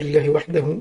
لله وحده،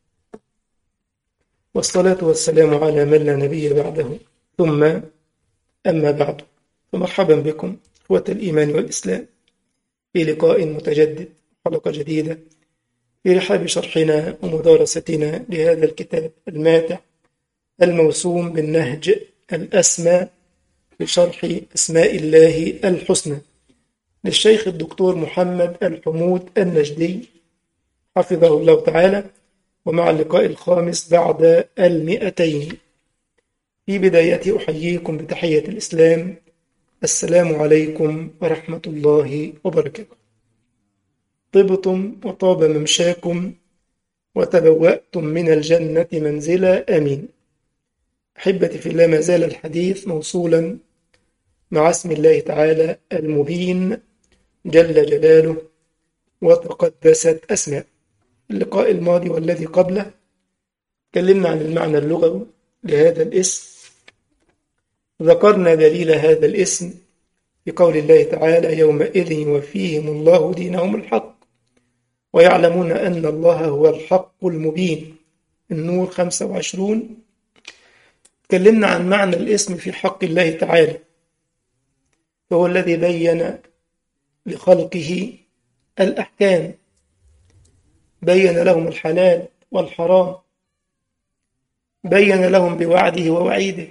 والصلاة والسلام على من لا نبي بعده، ثم أما بعد، فمرحبا بكم إخوة الإيمان والإسلام في لقاء متجدد، حلقة جديدة في رحاب شرحنا ومدارستنا لهذا الكتاب الماتع الموسوم بالنهج الأسمى لشرح أسماء الله الحسنى للشيخ الدكتور محمد الحمود النجدي حفظه الله تعالى، ومع اللقاء الخامس بعد 200. في بداية أحييكم بتحية الإسلام، السلام عليكم ورحمة الله وبركاته. طبتم وطاب ممشاكم وتبوأتم من الجنة منزلا، آمين. أحبتي في الله، ما زال الحديث موصولا مع اسم الله تعالى المبين جل جلاله وتقدست أسماء. اللقاء الماضي والذي قبله تكلمنا عن المعنى اللغوي لهذا الاسم، ذكرنا دليل هذا الاسم في قول الله تعالى: يومئذ يوفيهم الله دينهم الحق ويعلمون أن الله هو الحق المبين. النور 25. تكلمنا عن معنى الاسم في حق الله تعالى، فهو الذي بين لخلقه الأحكام، بين لهم الحلال والحرام، بين لهم بوعده ووعيده،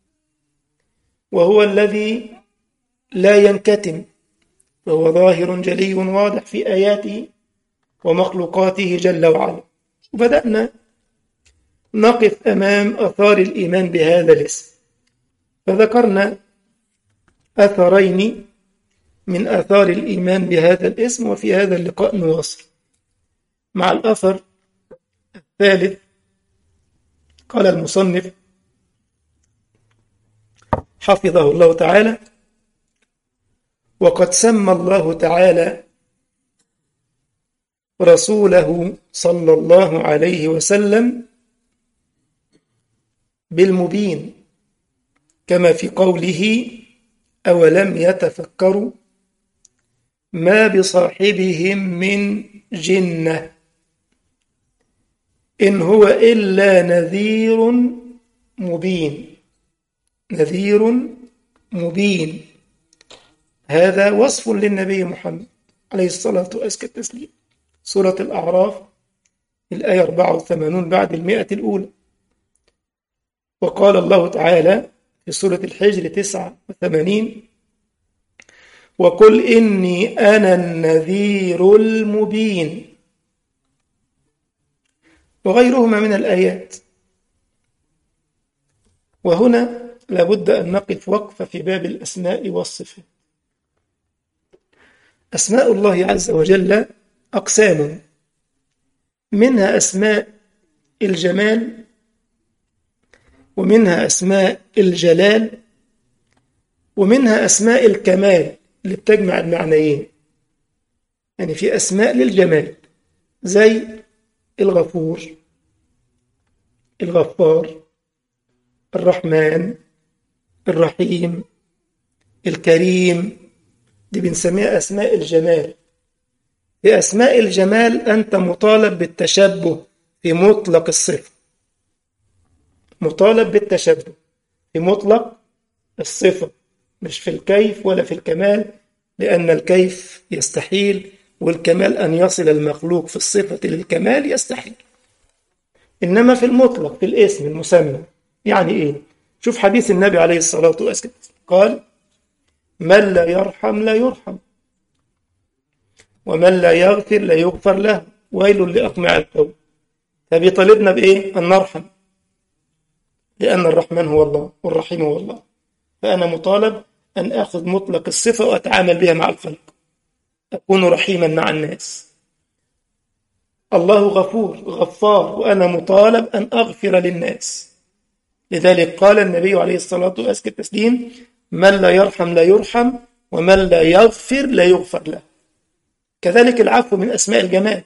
وهو الذي لا ينكتم، وهو ظاهر جلي واضح في آياته ومخلوقاته جل وعلا. وبدأنا نقف أمام آثار الإيمان بهذا الاسم، فذكرنا أثرين من آثار الإيمان بهذا الاسم، وفي هذا اللقاء نواصل مع الأثر الثالث. قال المصنف حفظه الله تعالى: وقد سمى الله تعالى رسوله صلى الله عليه وسلم بالمبين، كما في قوله: أولم يتفكروا ما بصاحبهم من جنة إن هو إلا نذير مبين. نذير مبين، هذا وصف للنبي محمد عليه الصلاة والسلام. سورة الأعراف الآية 84 بعد 100 الأولى. وقال الله تعالى في سورة الحجر 89: وقل إني أنا النذير المبين، وغيرهما من الآيات. وهنا لابد أن نقف وقفة في باب الأسماء والصفات. أسماء الله عز وجل أقسام، منها أسماء الجمال، ومنها أسماء الجلال، ومنها أسماء الكمال اللي بتجمع المعنيين. يعني في أسماء للجمال زي الغفور، الغفار، الرحمن، الرحيم، الكريم، دي بنسميها أسماء الجمال. في أسماء الجمال أنت مطالب بالتشبه في مطلق الصفة، مطالب بالتشبه في مطلق الصفة، مش في الكيف ولا في الكمال، لأن الكيف يستحيل، والكمال أن يصل المخلوق في الصفة للكمال يستحيل. إنما في المطلق، في الاسم المسمى. يعني إيه؟ شوف حديث النبي عليه الصلاة والسلام، قال: من لا يرحم لا يرحم، ومن لا يغفر لا يغفر له، ويل لأقمع القوم. فبيطالبنا بإيه؟ أن نرحم، لأن الرحمن هو الله والرحيم هو الله. فأنا مطالب أن أخذ مطلق الصفة وأتعامل بها مع الخلق، أكون رحيما مع الناس. الله غفور غفار، وأنا مطالب أن أغفر للناس. لذلك قال النبي عليه الصلاة والسلام: من لا يرحم لا يرحم، ومن لا يغفر لا يغفر له. كذلك العفو من أسماء الجمال.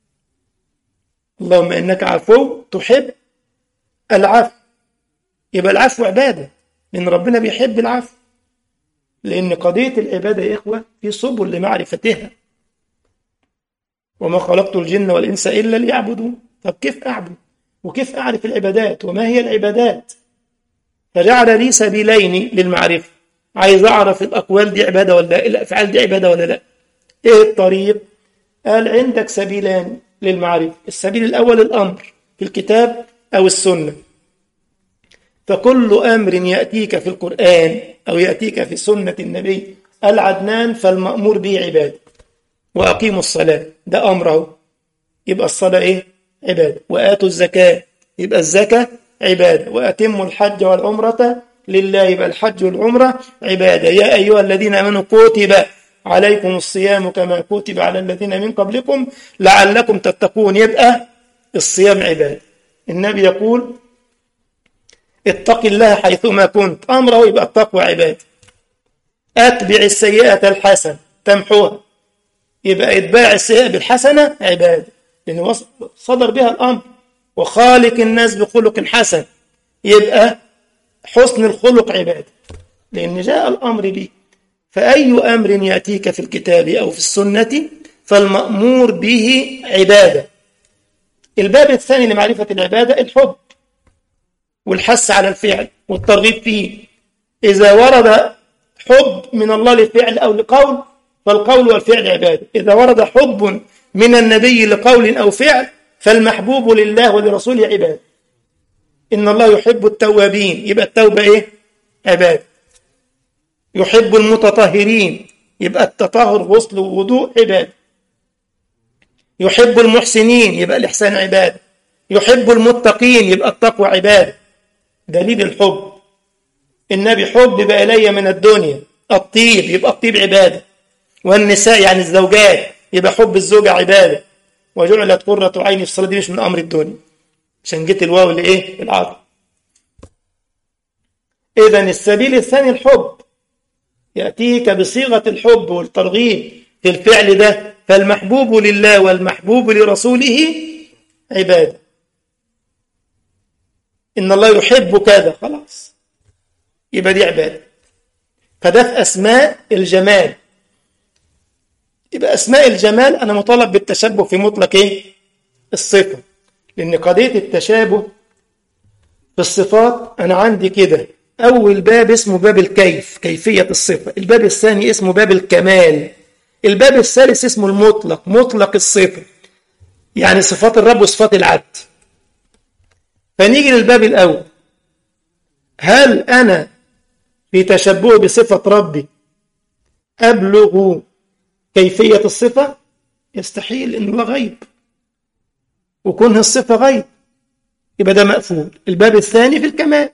اللهم إنك عفو تحب العفو. يبقى العفو عبادة، لأن ربنا بيحب العفو، لأن قضية العبادة يا إخوة في سبل لمعرفتها. وما خلقت الجن والإنس إلا ليعبدون. طب كيف أعبد وكيف أعرف العبادات وما هي العبادات؟ فجعل لي سبيلين للمعرفة. عايز أعرف الأقوال دي عبادة ولا لا، الأفعال دي عبادة ولا لا. إيه الطريق؟ قال عندك سبيلان للمعرفة. السبيل الأول الأمر في الكتاب أو السنة. فكل أمر يأتيك في القرآن أو يأتيك في سنة النبي العدنان فالمأمور به عبادة. وأقيموا الصلاة، ده أمره، يبقى الصلاة إيه؟ عبادة. وآتوا الزكاة، يبقى الزكاة عبادة. وأتموا الحج والعمرة لله، يبقى الحج والعمرة عبادة. يا أيها الذين آمنوا كتب عليكم الصيام كما كتب على الذين من قبلكم لعلكم تتقون، يبقى الصيام عبادة. النبي يقول اتق الله حيثما كنت، أمره يبقى التقوى عبادة. أتبع السيئة الحسنة تمحوها، يبقى إتباع السيئة بالحسنة عبادة، لأنه صدر بها الأمر. وخالق الناس بخلق حسن، يبقى حسن الخلق عبادة، لأن جاء الأمر به. فأي أمر يأتيك في الكتاب أو في السنة فالمأمور به عبادة. الباب الثاني لمعرفة العبادة الحب والحث على الفعل والترغيب فيه. إذا ورد حب من الله للفعل أو لقول فالقول والفعل عبادة. إذا ورد حب من النبي لقول أو فعل فالمحبوب لله ولرسوله عبادة. إن الله يحب التوابين، يبقى التوبة إيه؟ عبادة. يحب المتطهرين، يبقى التطهر غسل ووضوء عبادة. يحب المحسنين، يبقى الإحسان عبادة. يحب المتقين، يبقى التقوى عبادة. دليل الحب النبي حب إلي من الدنيا الطيب، يبقى الطيب عبادة. والنساء يعني الزوجات، يبقى حب الزوجة عبادة. وجعلت قرة عيني في الصلاة، دي مش من أمر الدنيا عشان جيت الواو لإيه؟ العرض. إذن السبيل الثاني الحب، يأتيك بصيغة الحب والترغيب في الفعل ده، فالمحبوب لله والمحبوب لرسوله عبادة. إن الله يحب كذا، خلاص يبقى دي عبادة. فده في أسماء الجمال. يبقى أسماء الجمال أنا مطالب بالتشبه في مطلق إيه؟ الصفة، لأن قضية التشابه في الصفات أنا عندي كده. أول باب اسمه باب الكيف، كيفية الصفة. الباب الثاني اسمه باب الكمال. الباب الثالث اسمه المطلق، مطلق الصفة، يعني صفات الرب وصفات العبد. فنيجي للباب الأول، هل أنا في تشبه بصفة ربي أبلغ كيفية الصفة؟ يستحيل، إن الله غيب وكونه الصفة غيب، يبقى ده مقفول. الباب الثاني في الكمال،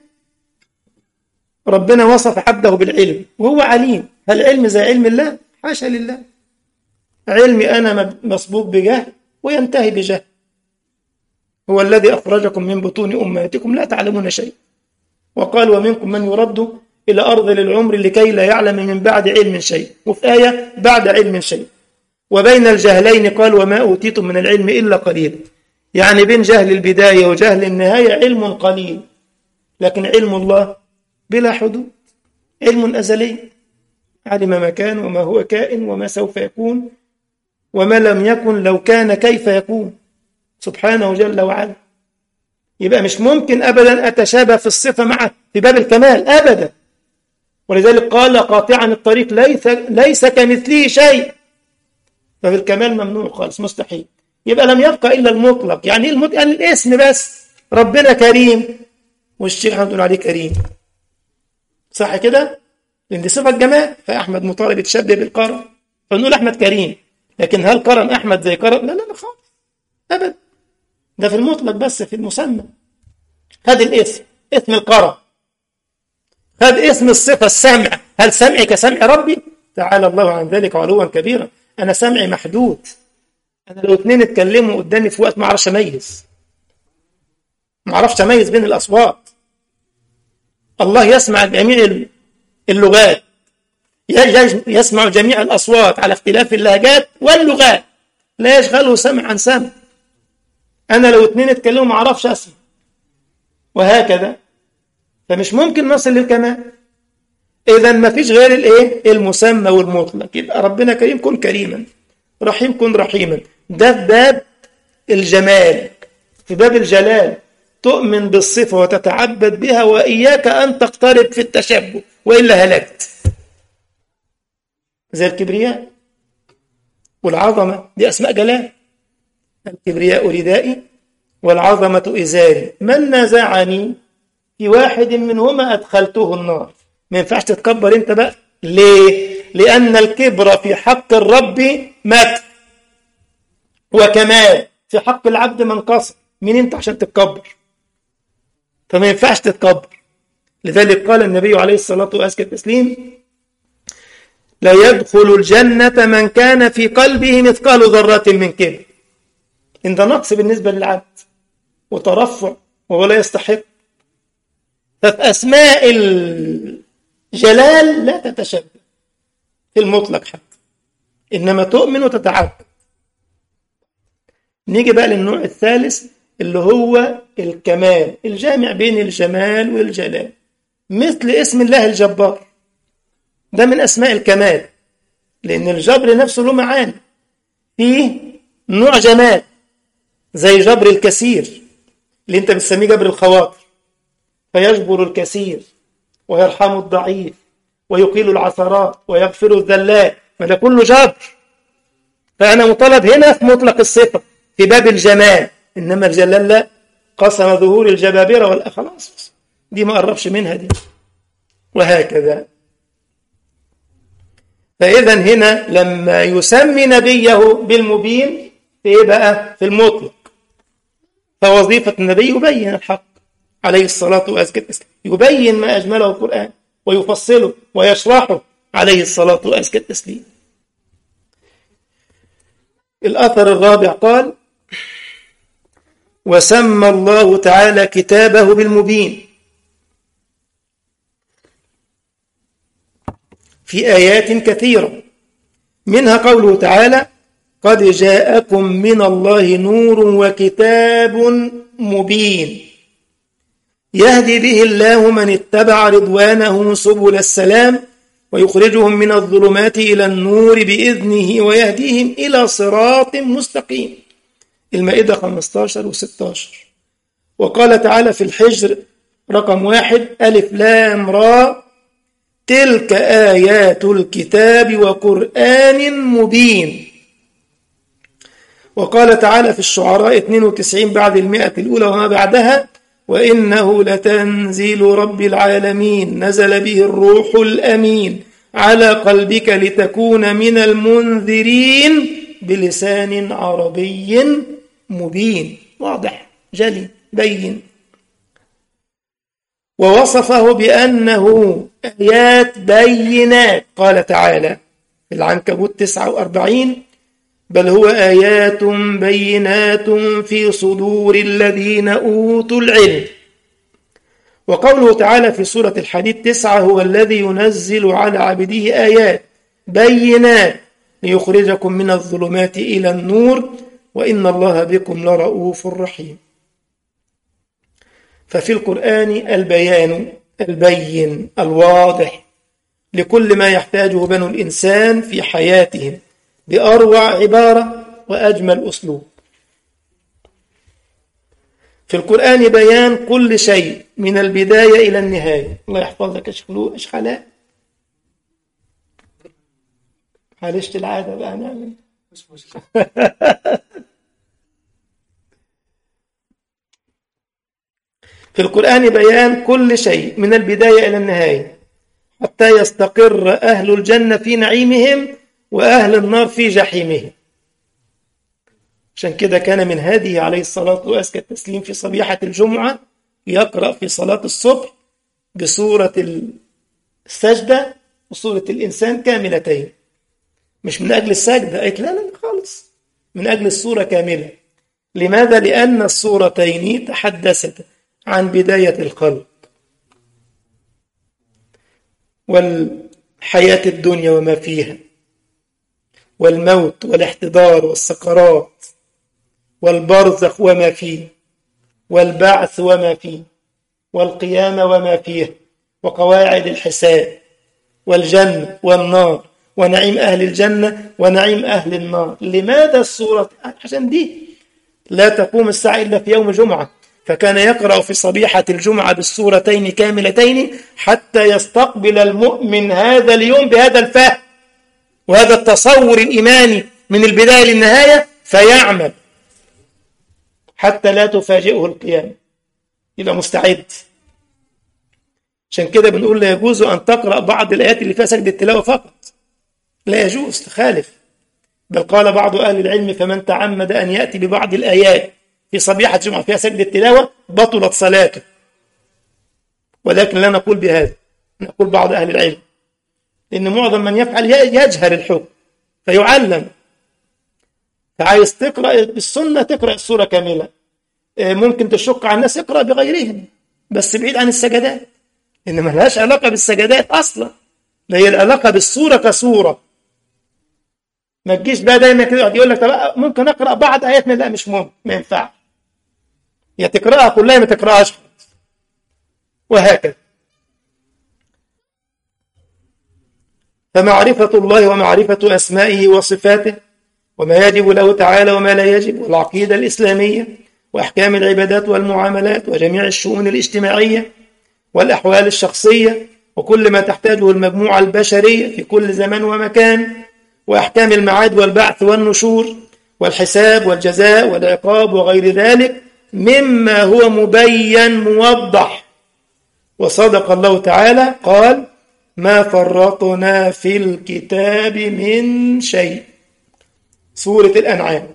ربنا وصف عبده بالعلم وهو عليم. هل علم زي علم الله؟ حاشا لله. علمي أنا مسبوق بجهل وينتهي بجهل. هو الذي أخرجكم من بطون أمهاتكم لا تعلمون شيء. وقال ومنكم من يرد إلى أرض للعمر لكي لا يعلم من بعد علم شيء، وفي آية بعد علم شيء. وبين الجهلين قال وما أوتيتم من العلم إلا قليل، يعني بين جهل البداية وجهل النهاية علم قليل. لكن علم الله بلا حدود، علم أزلي، علم ما كان وما هو كائن وما سوف يكون وما لم يكن لو كان كيف يكون، سبحانه جل وعلا. يبقى مش ممكن أبدا أتشابه في الصفة معه في باب الكمال أبدا. ولذلك قال قاطعا الطريق ليس كمثله شيء، ففي الكمال ممنوع خالص، مستحيل. يبقى لم يبقى إلا المطلق. يعني يعني الاسم بس. ربنا كريم والشيخ احمد بنقول عليه كريم، صح كده؟ لأن دي صفة جمال، فأحمد مطالب يتشبه بالكرم فنقول أحمد كريم. لكن هل كرم أحمد زي كرم؟ لا لا لا خالص أبدا، ده في المطلق بس في المسمى. هذا الاسم اسم الكرم، هذا اسم الصفة السمع. هل سمعي كسمع ربي؟ تعالى الله عن ذلك علوا كبيرا. أنا سمعي محدود، أنا لو اتنين اتكلموا قدامي في وقت ما أعرفش أميز، ما أعرفش أميز بين الأصوات. الله يسمع جميع اللغات، يسمع جميع الأصوات على اختلاف اللهجات واللغات، لا يشغله سمع عن سمع. أنا لو اتنين اتكلموا ما أعرفش أسمع، وهكذا. فمش ممكن نصل للكمال. إذا ما فيش غير الإيه؟ المسمى والمطلق. يبقى ربنا كريم كن كريما، رحيم كن رحيما، ده في باب الجمال. في باب الجلال تؤمن بالصفة وتتعبد بها، وإياك أن تقترب في التشبه وإلا هلكت. زي الكبرياء والعظمة، دي أسماء جلال. الكبرياء ردائي والعظمة إزاري، من نازعني في واحد منهما أدخلته النار. ما ينفعش تتكبر أنت بقى. ليه؟ لأن الكبر في حق الرب مات، وكمال في حق العبد منقص. مين أنت عشان تتكبر؟ فما ينفعش تتكبر. لذلك قال النبي عليه الصلاة والتسليم: لا يدخل الجنة من كان في قلبه مثقال ذرة من كبر. إن ده نقص بالنسبة للعبد وترفع وهو لا يستحق. ففي أسماء الجلال لا تتشبه في المطلق حتى، إنما تؤمن وتتعبد. نيجي بقى للنوع الثالث اللي هو الكمال الجامع بين الجمال والجلال، مثل اسم الله الجبار. ده من أسماء الكمال، لأن الجبر نفسه له معاني. فيه نوع جمال زي جبر الكثير اللي انت بتسميه جبر الخواطر، فيجبر الكثير ويرحم الضعيف ويقيل العثرات ويغفر الذلات، فده كله جبر. فأنا مطالب هنا في مطلق الصفة في باب الجمال، إنما الجلال لا. قسم ظهور الجبابرة خلاص دي ما قربش منها دي، وهكذا. فإذا هنا لما يسمي نبيه بالمبين في إيه بقى؟ في المطلق. فوظيفة النبي يبين الحق عليه الصلاة والسلام، يبين ما أجمله القرآن ويفصله ويشرحه عليه الصلاة والسلام. الأثر الرابع قال: وسمى الله تعالى كتابه بالمبين في آيات كثيرة، منها قوله تعالى: قد جاءكم من الله نور وكتاب مبين يهدي به الله من اتبع رضوانه سبل السلام ويخرجهم من الظلمات إلى النور بإذنه ويهديهم إلى صراط مستقيم. المائدة 15 و16. وقال تعالى في الحجر رقم 1: ألف لام را تلك آيات الكتاب وقرآن مبين. وقال تعالى في الشعراء 92 بعد 100 الأولى وما بعدها: وإنه لتنزيل رب العالمين نزل به الروح الأمين على قلبك لتكون من المنذرين بلسان عربي مبين. واضح جلي بين. ووصفه بأنه آيات بينات، قال تعالى في العنكبوت 49: بل هو آيات بينات في صدور الذين أوتوا العلم. وقوله تعالى في سورة الحديد 9: هو الذي ينزل على عبده آيات بينات ليخرجكم من الظلمات إلى النور وإن الله بكم لرؤوف رحيم. ففي القرآن البيان البين الواضح لكل ما يحتاجه بنو الإنسان في حياتهم بأروع عبارة وأجمل أسلوب. في القرآن بيان كل شيء من البداية إلى النهاية. الله يحفظك يا شيخ خلاء. معلش العادة بقى نعمل. في القرآن بيان كل شيء من البداية إلى النهاية حتى يستقر أهل الجنة في نعيمهم وأهل النار في جحيمهم. عشان كده كان من هذه عليه الصلاة وأزكى التسليم في صبيحة الجمعة يقرأ في صلاة الصبح بسورة السجدة وسورة الإنسان كاملتين، مش من أجل السجدة، قلت لا خالص، من أجل السورة كاملة. لماذا؟ لأن السورتين تحدثت عن بداية الخلق والحياة الدنيا وما فيها، والموت والاحتضار والسكرات والبرزخ وما فيه، والبعث وما فيه، والقيامة وما فيه، وقواعد الحساب، والجنة والنار، ونعيم أهل الجنة ونعيم أهل النار. لماذا السورة؟ عشان دي لا تقوم الساعة إلا في يوم جمعة، فكان يقرأ في صبيحة الجمعة بالسورتين كاملتين حتى يستقبل المؤمن هذا اليوم بهذا الفهم وهذا التصور الإيماني من البداية للنهاية، فيعمل حتى لا تفاجئه القيامة، يبقى مستعد. عشان كده بنقول لا يجوز أن تقرأ بعض الآيات اللي فيها سجد التلاوة فقط، لا يجوز، تخالف. بل قال بعض أهل العلم فمن تعمد أن يأتي ببعض الآيات في صبيحة الجمعة فيها سجد التلاوة بطلت صلاته. ولكن لا نقول بهذا، نقول بعض أهل العلم، لأن معظم من يفعل يجهل الحكم فيعلم. فعايز تقرأ بالسنة تقرأ السورة كاملة، ممكن تشق على الناس اقرأ بغيرهم بس بعيد عن السجدات، إن ما لهاش علاقة بالسجدات أصلا، ده هي العلاقة بالسورة كسورة. ما تجيش بقى دايما كده يقول لك طب ممكن أقرأ بعض آيات لا مش ممكن، ما ينفع، يا تقرأها كلها ما تقرأهاش، وهكذا. فمعرفة الله ومعرفة أسمائه وصفاته وما يجب له تعالى وما لا يجب، والعقيدة الإسلامية وأحكام العبادات والمعاملات وجميع الشؤون الاجتماعية والأحوال الشخصية وكل ما تحتاجه المجموعة البشرية في كل زمان ومكان، وأحكام المعاد والبعث والنشور والحساب والجزاء والعقاب وغير ذلك مما هو مبين موضح. وصدق الله تعالى قال ما فرطنا في الكتاب من شيء. سورة الأنعام.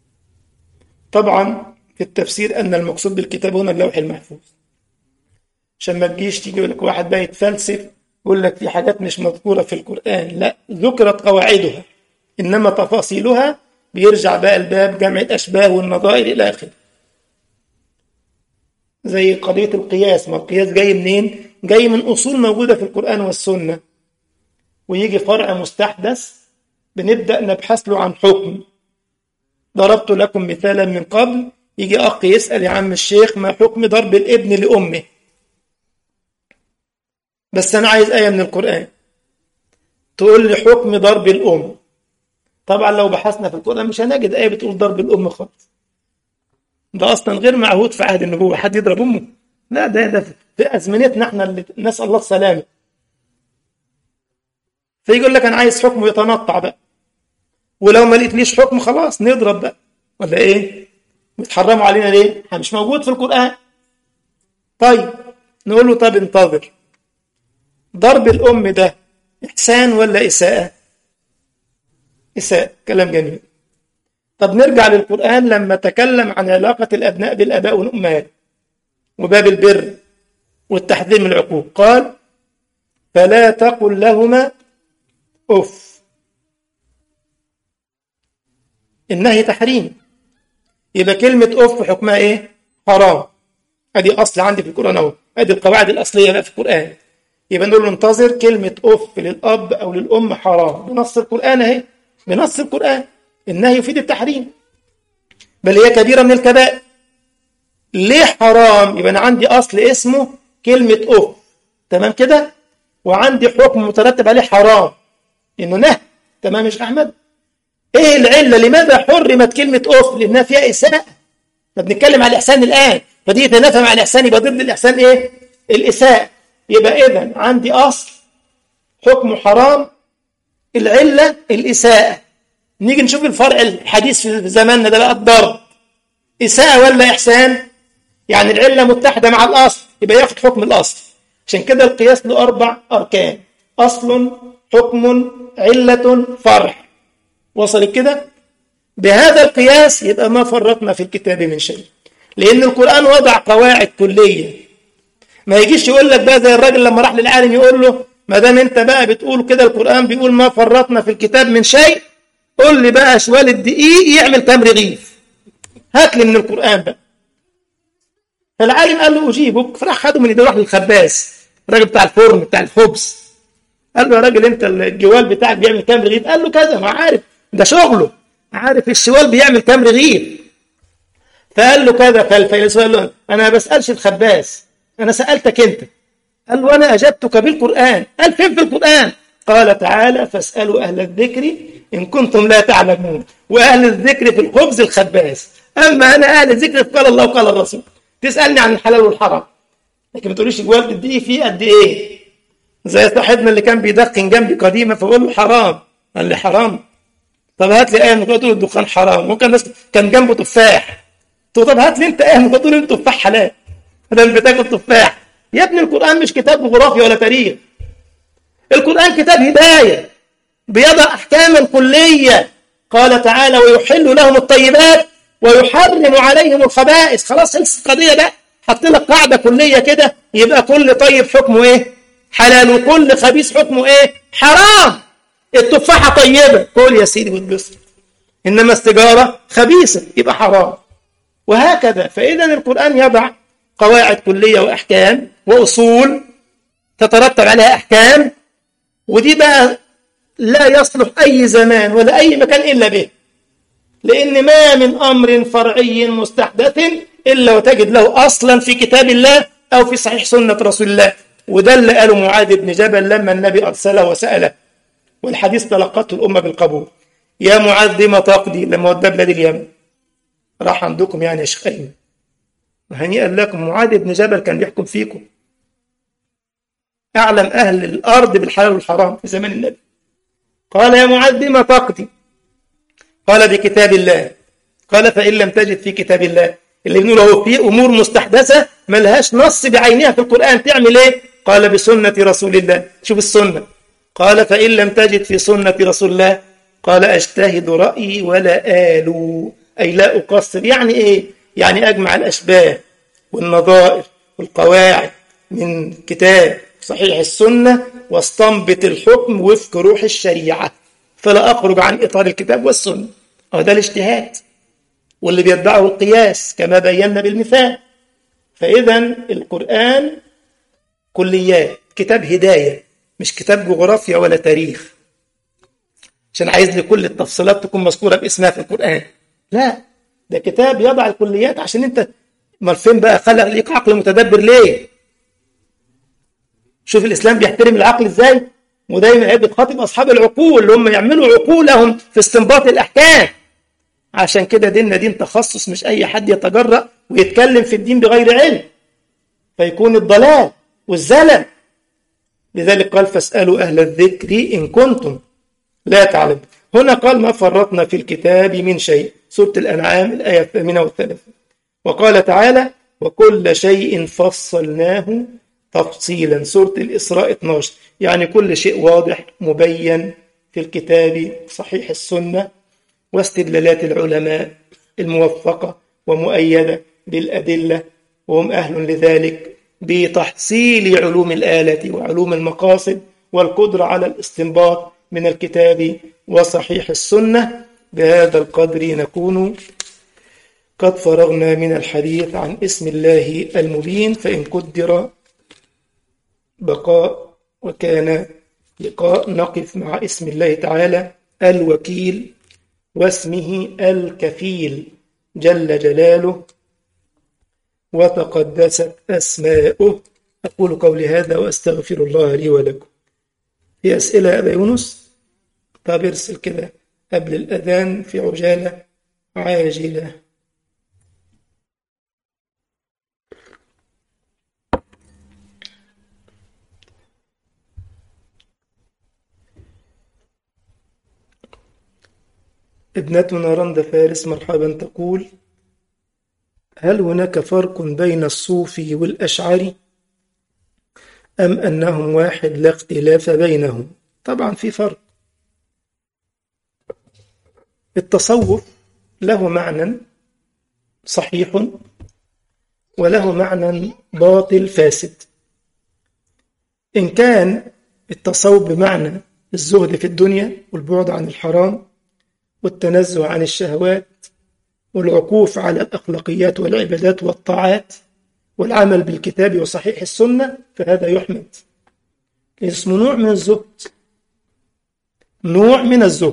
طبعا في التفسير أن المقصود بالكتاب هنا اللوح المحفوظ، عشان ما تجيش تيجي يقول لك واحد بقى يتفلسف يقول لك في حاجات مش مذكورة في القرآن، لا، ذكرت قواعدها إنما تفاصيلها بيرجع بقى الباب جمع الأشباه والنظائر إلى آخره. زي قضية القياس، ما القياس جاي منين؟ جاي من أصول موجودة في القرآن والسنة، ويجي فرع مستحدث بنبدأ نبحث له عن حكم. ضربت لكم مثالا من قبل، يجي أخ يسأل يا عم الشيخ ما حكم ضرب الابن لأمه؟ بس أنا عايز آية من القرآن تقول لي حكم ضرب الأم. طبعا لو بحثنا في القرآن مش هنجد آية بتقول ضرب الأم خالص، ده أصلا غير معهود في عهد النبوة حد يضرب أمه، لا ده في أزمنتنا احنا اللي نسأل الله السلامة. فيقول لك أنا عايز حكم يتنطع بقى، ولو ما لقيتليش حكم خلاص نضرب بقى، ولا إيه؟ بتحرموا علينا ليه؟ مش موجود في القرآن. طيب نقول له طب انتظر، ضرب الأم ده إحسان ولا إساءة؟ إساءة، كلام جميل. طب نرجع للقرآن لما تكلم عن علاقة الأبناء بالآباء والأمهات وباب البر والتحذير من العقوق، قال فلا تقل لهما أف. النهي تحريم، يبقى كلمة أف حكمها إيه؟ حرام. أدي أصل عندي في القرآن أهو، أدي القواعد الأصلية بقى في القرآن. يبقى نقول له انتظر، كلمة أف للأب أو للأم حرام بنص القرآن أهي، بنص القرآن. النهي يفيد التحريم، بل هي كبيرة من الكبائر. ليه حرام؟ يبقى أنا عندي أصل اسمه كلمة أف، تمام كده، وعندي حكم مترتب عليه حرام إنه نهي، تمام يا شيخ أحمد؟ إيه العلة؟ لماذا حرمت كلمة أف؟ لأنها فيها إساءة. بنتكلم على الإحسان الآن، فدي يتنافى مع الإحسان، يبقى ضد الإحسان إيه؟ الإساءة. يبقى إذن عندي أصل حكم حرام، العلة الإساءة. نيجي نشوف الفرع الحديث في زماننا ده بقى، الضرب إساءة ولا إحسان؟ يعني العلة متحدة مع الأصل، يبقى ياخد حكم الأصل. عشان كده القياس له 4 أركان: أصل، حكم، علة، فرع. وصلت كده؟ بهذا القياس يبقى ما فرطنا في الكتاب من شيء، لأن القرآن وضع قواعد كلية. ما يجيش يقول لك بقى زي الراجل لما راح للعالم يقول له ما دام انت بقى بتقول كده القرآن بيقول ما فرطنا في الكتاب من شيء، قول لي بقى شوال الدقيق يعمل كام رغيف، هات لي من القرآن بقى. فالعالم قال له أجيبك، فراح خده من يده راح للخباز الراجل بتاع الفرن بتاع الخبز، قال له يا راجل انت الجوال بتاعك بيعمل كام رغيف؟ قال له كذا، ما عارف ده شغله، عارف الشوال بيعمل كام رغيف. فقال له كذا. فالفيلسوف قال له انا ما بسألش الخباز، انا سألتك انت. قال له انا اجبتك بالقرآن. قال فين في القرآن؟ قال تعالى فاسألوا أهل الذكر إن كنتم لا تعلمون، وأهل الذكر في الخبز الخباز، أما أنا أهل الذكر قال الله وقال الرسول. تسألني عن الحلال والحرام، لكن ما تقوليش الجوال قد إيه فيه قد إيه. زي صاحبنا اللي كان بيدخن جنبي قديما فبقول له حرام، قال لي حرام. طب هات لي آية من القرآن تقول الدخان حرام. ممكن الناس كان جنبه تفاح، طب هات لي أنت آية من القرآن تقول التفاح حلال بدل بتاكل تفاح. يا ابني القرآن مش كتاب جغرافيا ولا تاريخ، القرآن كتاب هداية بيضع أحكاما كلية. قال تعالى ويحل لهم الطيبات ويحرم عليهم الخبائث. خلاص خلصت القضية بقى، حط لك قاعدة كلية كده، يبقى كل طيب حكمه إيه؟ حلال، وكل خبيث حكمه إيه؟ حرام. التفاحة طيبة كل يا سيدي واتبسط، إنما السيجارة خبيثة يبقى حرام، وهكذا. فإذا القرآن يضع قواعد كلية وأحكام وأصول تترتب عليها أحكام، ودي بقى لا يصلح أي زمان ولا أي مكان إلا به، لأن ما من أمر فرعي مستحدث إلا وتجد له أصلا في كتاب الله أو في صحيح سنة رسول الله. وده اللي قاله معاذ بن جبل لما النبي أرسله وسأله، والحديث تلقته الأمة بالقبول. يا معاذ لما تقضي لما ودى بلاد اليمن؟ راح عندكم يعني يا شيخ أيمن، هنيئا لكم، معاذ بن جبل كان بيحكم فيكم، أعلم أهل الأرض بالحلال والحرام في زمان النبي. قال يا معاذ بما تقضي؟ قال بكتاب الله. قال فإن لم تجد في كتاب الله، اللي بنقوله في أمور مستحدثة ملهاش نص بعينها في القرآن، تعمل إيه؟ قال بسنة رسول الله. شوف السنة. قال فإن لم تجد في سنة رسول الله، قال أجتهد رأيي ولا آلو، أي لا أقصر. يعني إيه؟ يعني أجمع الأشباه والنظائر والقواعد من كتاب صحيح السنة واستنبط الحكم وفق روح الشريعة، فلا أخرج عن إطار الكتاب والسنة. ده الاجتهاد، واللي بيدعه القياس كما بينا بالمثال. فإذا القرآن كليات، كتاب هداية، مش كتاب جغرافيا ولا تاريخ عشان عايز لي كل التفصيلات تكون مذكورة باسمها في القرآن. لا، ده كتاب يضع الكليات عشان انت فين بقى خلق ليك عقل متدبر ليه؟ شوف الإسلام بيحترم العقل ازاي، ودايما يحب يخاطب أصحاب العقول اللي هم يعملوا عقولهم في استنباط الأحكام. عشان كده ديننا دين تخصص، مش أي حد يتجرأ ويتكلم في الدين بغير علم فيكون الضلال والزلل. لذلك قال فاسألوا أهل الذكر إن كنتم لا تعلم. هنا قال ما فرطنا في الكتاب من شيء، سورة الأنعام الآية 38. وقال تعالى وكل شيء فصلناه تفصيلا، سورة الإسراء 12. يعني كل شيء واضح مبين في الكتاب صحيح السنة، واستدلالات العلماء الموفقة ومؤيدة بالأدلة، وهم أهل لذلك بتحصيل علوم الآلة وعلوم المقاصد والقدرة على الاستنباط من الكتاب وصحيح السنة. بهذا القدر نكون قد فرغنا من الحديث عن اسم الله المبين، فإن قدر بقاء وكان لقاء نقف مع اسم الله تعالى الوكيل واسمه الكفيل جل جلاله وتقدست أسماؤه. أقول قولي هذا وأستغفر الله لي ولكم. في أسئلة يا أبا يونس؟ طب ارسل كده قبل الأذان في عجالة عاجلة. ابنتنا رند فارس مرحبا تقول هل هناك فرق بين الصوفي والأشعري أم أنهم واحد لا اختلاف بينهم؟ طبعا في فرق. التصوف له معنى صحيح وله معنى باطل فاسد. إن كان التصوف بمعنى الزهد في الدنيا والبعد عن الحرام والتنزه عن الشهوات والعكوف على الأخلاقيات والعبادات والطاعات والعمل بالكتاب وصحيح السنة، فهذا يحمد، اسمه نوع من الزهد، نوع من الزهد.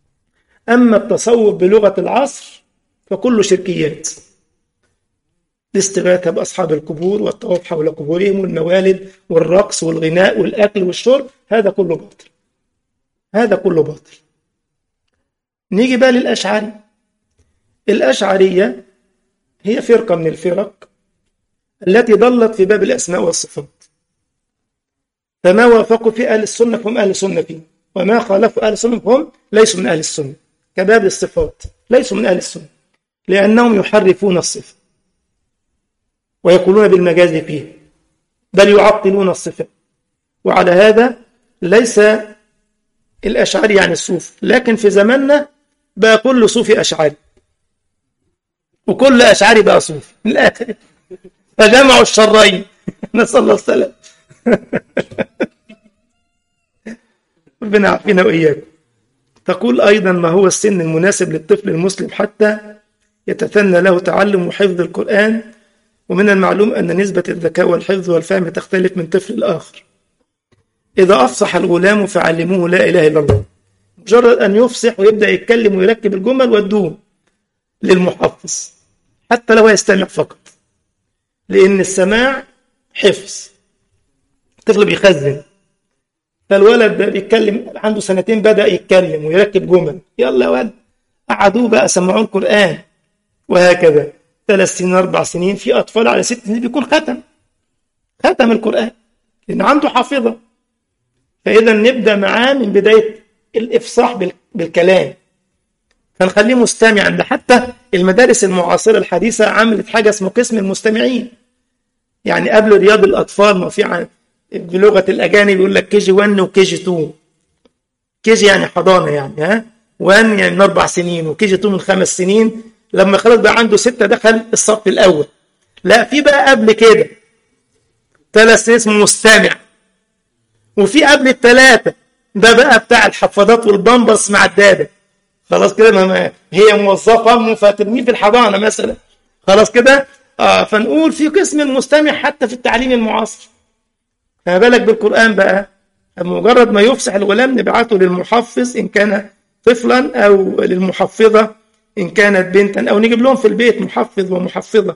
أما التصوف بلغة العصر فكله شركيات، الاستغاثة بأصحاب القبور والطواف حول قبورهم والموالد والرقص والغناء والأكل والشرب، هذا كله باطل، هذا كله باطل. نيجي بقى للأشعري. الأشعرية هي فرقة من الفرق التي ضلت في باب الأسماء والصفات، فما وافقوا في أهل السنة هم أهل السنة فيه، وما خالفوا أهل السنة هم ليسوا من أهل السنة. كباب الصفات ليسوا من أهل السنة، لأنهم يحرفون الصفة ويقولون بالمجاز فيه، بل يعطلون الصفة. وعلى هذا ليس الأشعري يعني الصوف، لكن في زماننا بقى كل صوفي أشعري، وكل أشعري بقى صوفي من الآخر، فجمعوا الشرين. نسأل الله السلام. ربنا يعافينا وإياكم. تقول أيضا: ما هو السن المناسب للطفل المسلم حتى يتثنى له تعلم وحفظ القرآن؟ ومن المعلوم أن نسبة الذكاء والحفظ والفهم تختلف من طفل لآخر. إذا أفصح الغلام فعلموه لا إله إلا الله، مجرد أن يفصح ويبدأ يتكلم ويركب الجمل ودوه للمحفظ حتى لو يستمع فقط، لأن السماع حفظ. الطفل بيخزن، فالولد بيتكلم عنده سنتين بدأ يتكلم ويركب جمل، يلا يا ولد قعدوه بقى سمعوه القرآن، وهكذا 3 سنين 4 سنين. في أطفال على 6 سنين بيكون ختم القرآن لأن عنده حافظة. فإذا نبدأ معاه من بداية الإفصاح بالكلام، فنخليه مستمعا. ده حتى المدارس المعاصرة الحديثة عملت حاجة اسمه قسم المستمعين، يعني قبل رياض الأطفال ما في بلغة الأجانب يقول لك KG 1 و KG 2. KG يعني حضانة، يعني 1 يعني من 4 سنين، وKG 2 من 5 سنين. لما خلاص بقى عنده 6 دخل الصف الأول. لا، في بقى قبل كده 3 سنين اسمه مستمع، وفي قبل ال3 ده بقى بتاع الحفاضات والبامبرز مع الدادة. خلاص كده هي موظفة فترميه في الحضانة مثلا، خلاص كده. فنقول في قسم المستمع حتى في التعليم المعاصر. فما بالك بالقرآن بقى، مجرد ما يفصح الغلام نبعته للمحفظ إن كان طفلا، أو للمحفظة إن كانت بنتا، أو نجيب لهم في البيت محفظ ومحفظة.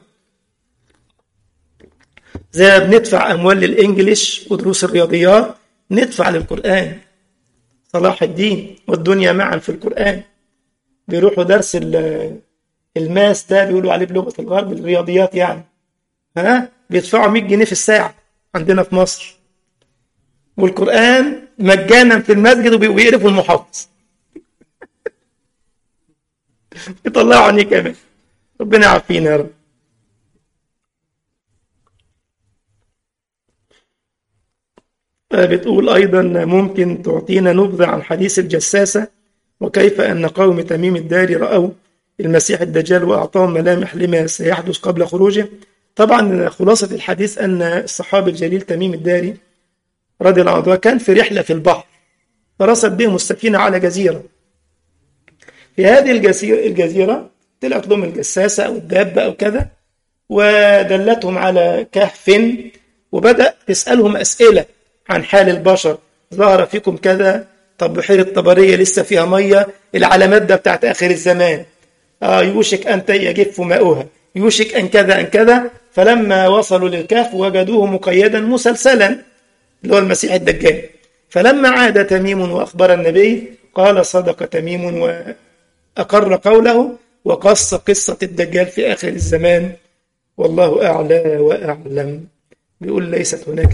زي ما بندفع أموال للإنجليش ودروس الرياضيات، ندفع للقرآن. صلاح الدين والدنيا معا في القرآن. بيروحوا درس الماس ده بيقولوا عليه بلغة الغرب الرياضيات، يعني بيدفعوا 100 جنيه في الساعة عندنا في مصر، والقرآن مجانا في المسجد وبيقرفوا المحافظ. يطلعوا عني كمان. ربنا يعافينا يا رب. بتقول أيضا: ممكن تعطينا نبذة عن حديث الجساسة، وكيف أن قوم تميم الداري رأوا المسيح الدجال وأعطاهم ملامح لما سيحدث قبل خروجه؟ طبعا خلاصة الحديث أن الصحابي الجليل تميم الداري رضي الله عنه كان في رحلة في البحر، فرصد بهم السفينة على جزيرة. في هذه الجزيرة طلعت لهم الجساسة أو الدابة أو كذا، ودلتهم على كهف، وبدأ تسألهم أسئلة عن حال البشر. ظهر فيكم كذا، طب بحيرة طبرية لسه فيها مية، العلامات ده بتاعت آخر الزمان، يوشك أن يجف ماؤها، يوشك أن كذا أن كذا. فلما وصلوا للكهف وجدوه مقيدا مسلسلا اللي هو المسيح الدجال. فلما عاد تميم وأخبر النبي قال: صدق تميم، وأقر قوله وقص قصة الدجال في آخر الزمان. والله أعلى وأعلم. بيقول: ليست هناك